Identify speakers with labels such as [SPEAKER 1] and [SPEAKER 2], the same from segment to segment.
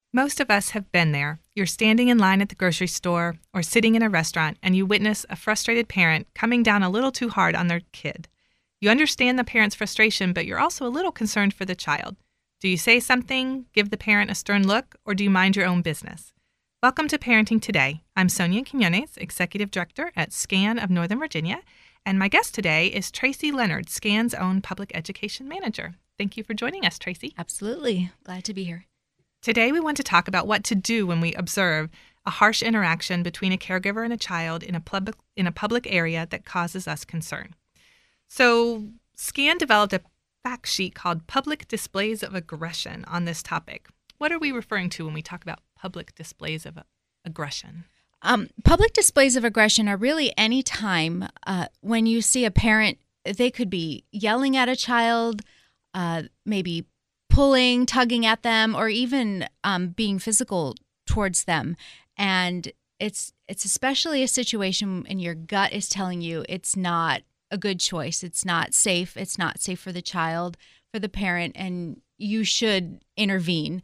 [SPEAKER 1] Most of us have been there. You're standing in line at the grocery store or sitting in a restaurant and you witness a frustrated parent coming down a little too hard on their kid. You understand the parent's frustration, but you're also a little concerned for the child. Do you say something, give the parent a stern look, or do you mind your own business? Welcome to Parenting Today. I'm Sonia Quinones, Executive Director at SCAN of Northern Virginia, and my guest today is Tracy Leonard, SCAN's own Public Education Manager. Thank you for joining us, Tracy.
[SPEAKER 2] Absolutely. Glad to be here.
[SPEAKER 1] Today we want to talk about what to do when we observe a harsh interaction between a caregiver and a child in a public area that causes us concern. So SCAN developed a fact sheet called Public Displays of Aggression on this topic. What are we referring to when we talk about public displays of aggression?
[SPEAKER 2] Public displays of aggression are really any time when you see a parent, they could be yelling at a child, maybe pulling, tugging at them, or even being physical towards them. And it's especially a situation and your gut is telling you it's not a good choice. It's not safe. It's not safe for the child, for the parent, and you should intervene.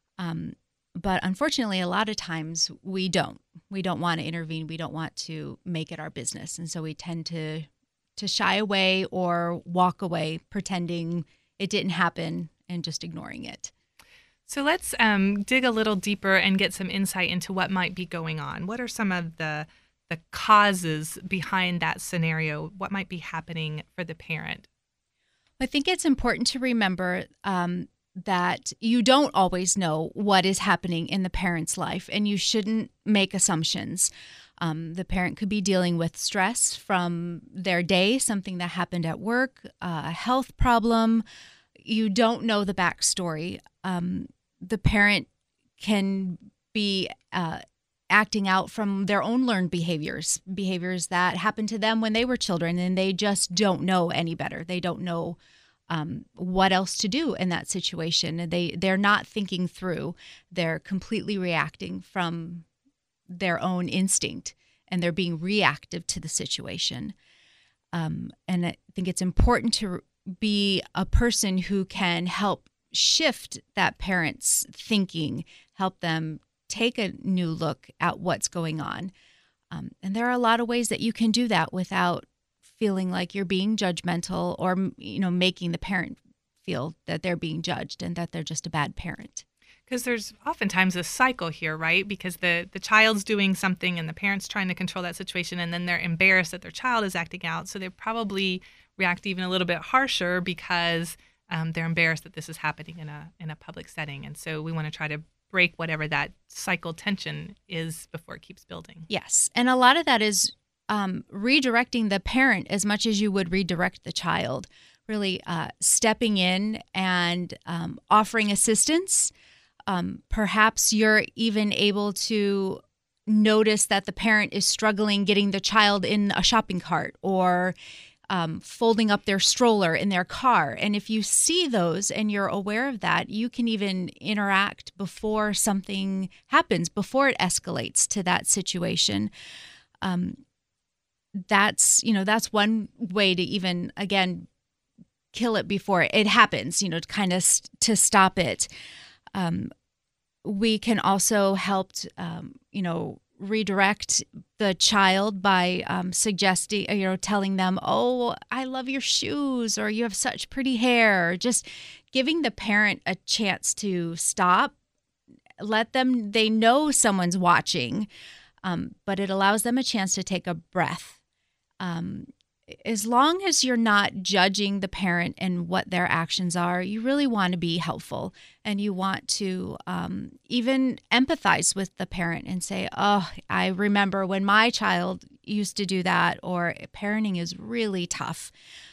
[SPEAKER 2] But unfortunately, a lot of times we don't. We don't want to intervene. We don't want to make it our business. And so we tend to shy away or walk away, pretending it didn't happen and just ignoring it.
[SPEAKER 1] So let's dig a little deeper and get some insight into what might be going on. What are some of the causes behind that scenario? What might be happening for the parent?
[SPEAKER 2] I think it's important to remember that you don't always know what is happening in the parent's life, and you shouldn't make assumptions. The parent could be dealing with stress from their day, something that happened at work, a health problem. You don't know the backstory. The parent can be acting out from their own learned behaviors that happened to them when they were children, and they just don't know any better. They don't know what else to do in that situation. They're not thinking through. They're completely reacting from their own instinct, and they're being reactive to the situation. And I think it's important to be a person who can help shift that parent's thinking, help them take a new look at what's going on. And there are a lot of ways that you can do that without feeling like you're being judgmental or, making the parent feel that they're being judged and that they're just a bad parent.
[SPEAKER 1] Because there's oftentimes a cycle here, right? Because the child's doing something and the parent's trying to control that situation, and then they're embarrassed that their child is acting out. So they probably react even a little bit harsher because they're embarrassed that this is happening in a public setting. And so we want to try to break whatever that cycle tension is before it keeps building.
[SPEAKER 2] Yes. And a lot of that is redirecting the parent as much as you would redirect the child, really stepping in and offering assistance. Perhaps you're even able to notice that the parent is struggling getting the child in a shopping cart or folding up their stroller in their car. And if you see those and you're aware of that, you can even interact before something happens, before it escalates to that situation. That's one way to even, again, kill it before it happens, kind of to stop it. We can also help, redirect the child by suggesting, telling them, oh, I love your shoes, or you have such pretty hair, or just giving the parent a chance to stop. They know someone's watching, but it allows them a chance to take a breath. As long as you're not judging the parent and what their actions are, you really want to be helpful, and you want to even empathize with the parent and say, oh, I remember when my child used to do that, or parenting is really tough.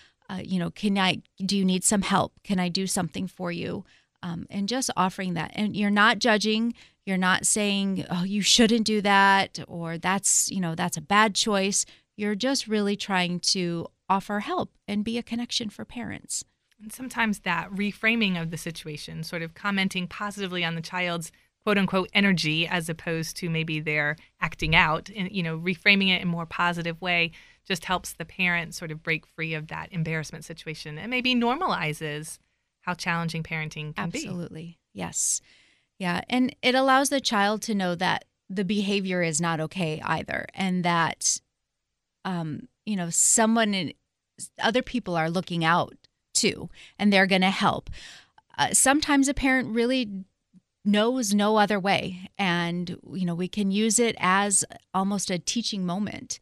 [SPEAKER 2] Do you need some help? Can I do something for you? And just offering that. And you're not judging. You're not saying, oh, you shouldn't do that, or that's a bad choice. You're just really trying to offer help and be a connection for parents.
[SPEAKER 1] And sometimes that reframing of the situation, sort of commenting positively on the child's quote unquote energy as opposed to maybe they're acting out, and reframing it in a more positive way just helps the parent sort of break free of that embarrassment situation and maybe normalizes how challenging parenting can be.
[SPEAKER 2] Absolutely. Yes. Yeah, and it allows the child to know that the behavior is not okay either, and that other people are looking out too, and they're going to help. Sometimes a parent really knows no other way, and we can use it as almost a teaching moment.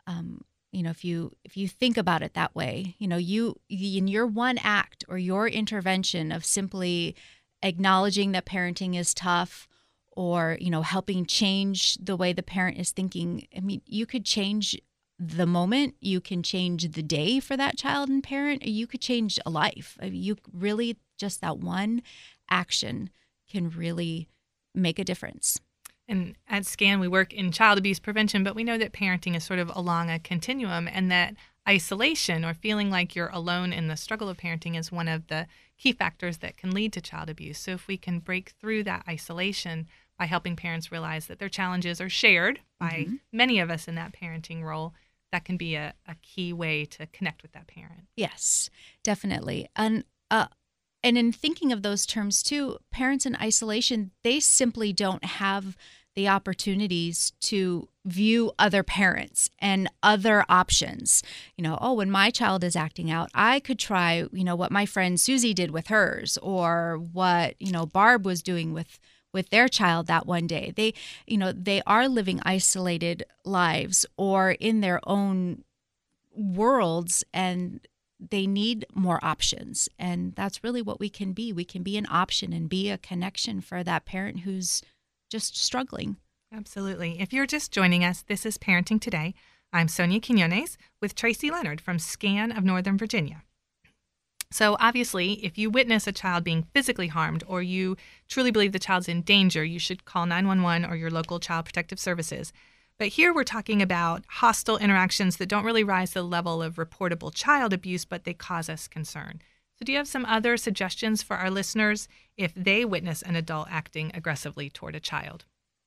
[SPEAKER 2] If you think about it that way, you in your one act or your intervention of simply acknowledging that parenting is tough, or helping change the way the parent is thinking. I mean, you could change the moment, you can change the day for that child and parent, or you could change a life. I mean, you really, just that one action can really make a difference.
[SPEAKER 1] And at SCAN, we work in child abuse prevention, but we know that parenting is sort of along a continuum, and that isolation or feeling like you're alone in the struggle of parenting is one of the key factors that can lead to child abuse. So if we can break through that isolation by helping parents realize that their challenges are shared by many of us in that parenting role, that can be a key way to connect with that parent.
[SPEAKER 2] Yes, definitely. And in thinking of those terms too, parents in isolation, they simply don't have the opportunities to view other parents and other options. When my child is acting out, I could try, what my friend Susie did with hers, or what, Barb was doing with their child that one day. They are living isolated lives or in their own worlds, and they need more options. And that's really what we can be. We can be an option and be a connection for that parent who's just struggling.
[SPEAKER 1] Absolutely. If you're just joining us, this is Parenting Today. I'm Sonia Quinones with Tracy Leonard from SCAN of Northern Virginia. So obviously, if you witness a child being physically harmed, or you truly believe the child's in danger, you should call 911 or your local child protective services. But here we're talking about hostile interactions that don't really rise to the level of reportable child abuse, but they cause us concern. So do you have some other suggestions for our listeners if they witness an adult acting aggressively toward a child?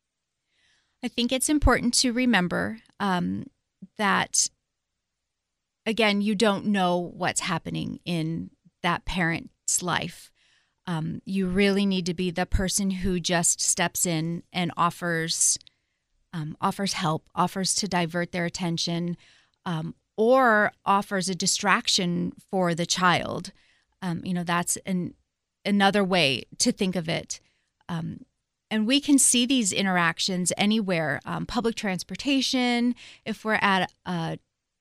[SPEAKER 2] I think it's important to remember that, again, you don't know what's happening in that parent's life. You really need to be the person who just steps in and offers help, offers to divert their attention, or offers a distraction for the child. That's another way to think of it. And we can see these interactions anywhere, public transportation, if we're at a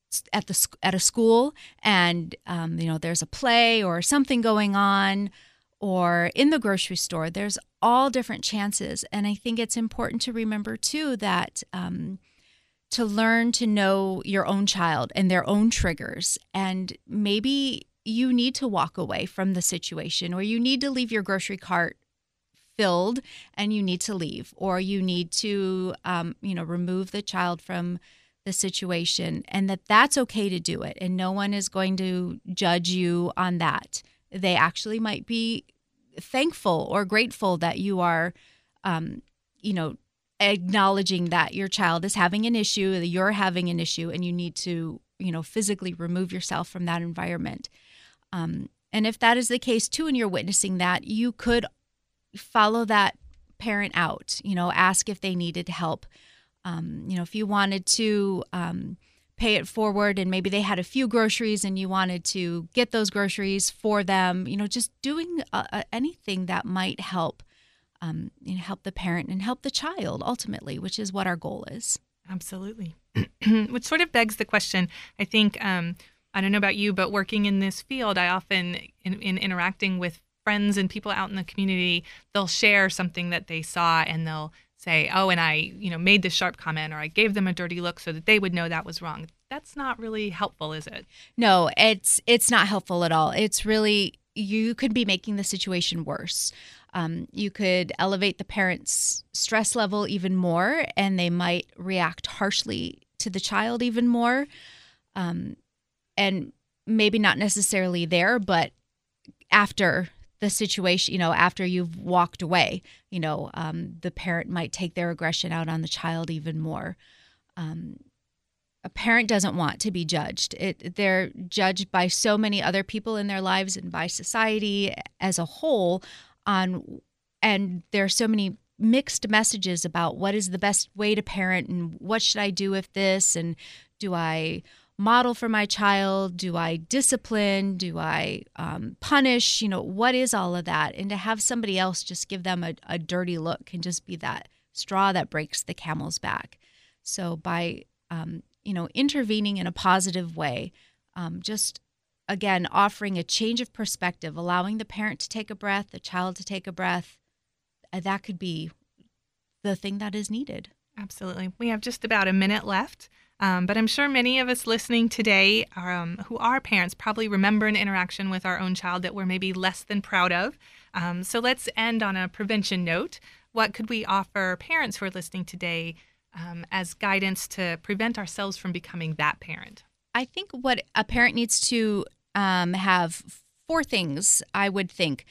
[SPEAKER 2] school and there's a play or something going on, or in the grocery store. There's all different chances. And I think it's important to remember too that to learn to know your own child and their own triggers. And maybe you need to walk away from the situation, or you need to leave your grocery cart filled and you need to leave, or you need to remove the child from the situation, and that's okay to do it, and no one is going to judge you on that. They actually might be thankful or grateful that you are acknowledging that your child is having an issue, that you're having an issue, and you need to physically remove yourself from that environment. And if that is the case too, and you're witnessing that, you could follow that parent out, ask if they needed help. If you wanted to pay it forward and maybe they had a few groceries and you wanted to get those groceries for them, just doing anything that might help, help the parent and help the child ultimately, which is what our goal is.
[SPEAKER 1] Absolutely. Which sort of begs the question, I think, I don't know about you, but working in this field, I often, in interacting with friends and people out in the community, they'll share something that they saw and they'll say, oh, and I, made this sharp comment, or I gave them a dirty look so that they would know that was wrong. That's not really helpful, is it?
[SPEAKER 2] No, it's not helpful at all. It's really, you could be making the situation worse. You could elevate the parent's stress level even more, and they might react harshly to the child even more. And maybe not necessarily there, but after the situation, after you've walked away, the parent might take their aggression out on the child even more. A parent doesn't want to be judged. They're judged by so many other people in their lives and by society as a whole on and there are so many mixed messages about what is the best way to parent and what should I do with this, and do I model for my child? Do I discipline? Do I punish? What is all of that? And to have somebody else just give them a dirty look can just be that straw that breaks the camel's back. So by intervening in a positive way, just again offering a change of perspective, allowing the parent to take a breath, the child to take a breath, that could be the thing that is needed.
[SPEAKER 1] Absolutely. We have just about a minute left, but I'm sure many of us listening today who are parents probably remember an interaction with our own child that we're maybe less than proud of. So let's end on a prevention note. What could we offer parents who are listening today as guidance to prevent ourselves from becoming that parent?
[SPEAKER 2] I think what a parent needs to have 4 things, I would think.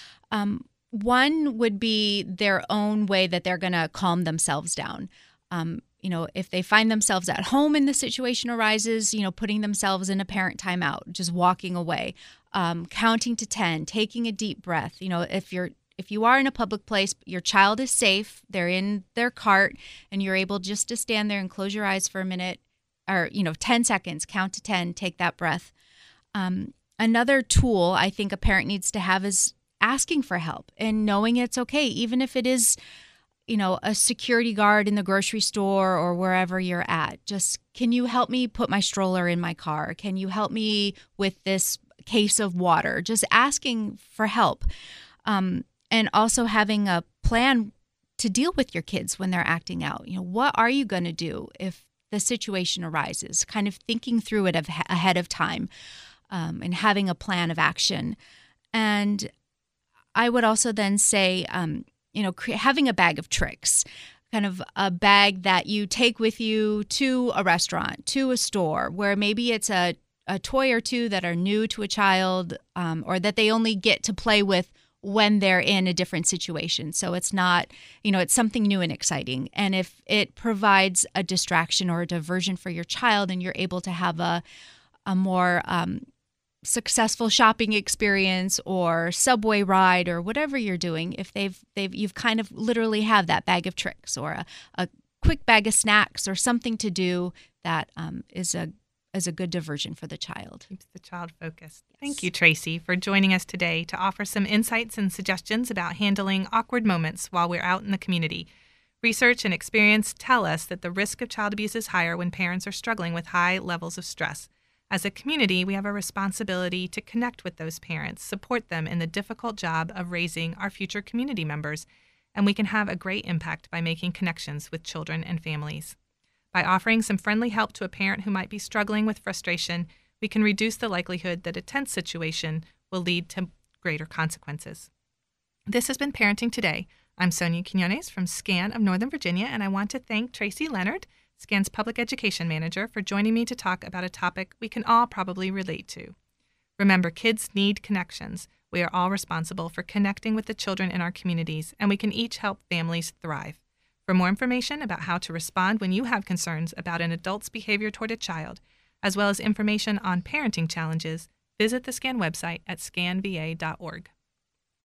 [SPEAKER 2] One would be their own way that they're going to calm themselves down. If they find themselves at home and the situation arises, putting themselves in a parent timeout, just walking away, counting to 10, taking a deep breath. If you are in a public place, your child is safe, they're in their cart, and you're able just to stand there and close your eyes for a minute, or 10 seconds, count to 10, take that breath. Another tool I think a parent needs to have is asking for help and knowing it's okay, even if it is, a security guard in the grocery store or wherever you're at. Just, can you help me put my stroller in my car? Can you help me with this case of water? Just asking for help. And also having a plan to deal with your kids when they're acting out. What are you going to do if the situation arises? Kind of thinking through it ahead of time, and having a plan of action. And I would also then say, having a bag of tricks, kind of a bag that you take with you to a restaurant, to a store, where maybe it's a toy or two that are new to a child, or that they only get to play with when they're in a different situation. So it's not, it's something new and exciting. And if it provides a distraction or a diversion for your child, and you're able to have a more successful shopping experience or subway ride or whatever you're doing, if you've kind of literally have that bag of tricks or a quick bag of snacks or something to do that is a good diversion for the child.
[SPEAKER 1] Keeps the child focused.
[SPEAKER 2] Yes.
[SPEAKER 1] Thank you, Tracy, for joining us today to offer some insights and suggestions about handling awkward moments while we're out in the community. Research and experience tell us that the risk of child abuse is higher when parents are struggling with high levels of stress. As a community, we have a responsibility to connect with those parents, support them in the difficult job of raising our future community members, and we can have a great impact by making connections with children and families. By offering some friendly help to a parent who might be struggling with frustration, we can reduce the likelihood that a tense situation will lead to greater consequences. This has been Parenting Today. I'm Sonia Quinones from SCAN of Northern Virginia, and I want to thank Tracy Leonard, SCAN's Public Education Manager, for joining me to talk about a topic we can all probably relate to. Remember, kids need connections. We are all responsible for connecting with the children in our communities, and we can each help families thrive. For more information about how to respond when you have concerns about an adult's behavior toward a child, as well as information on parenting challenges, visit the SCAN website at scanva.org.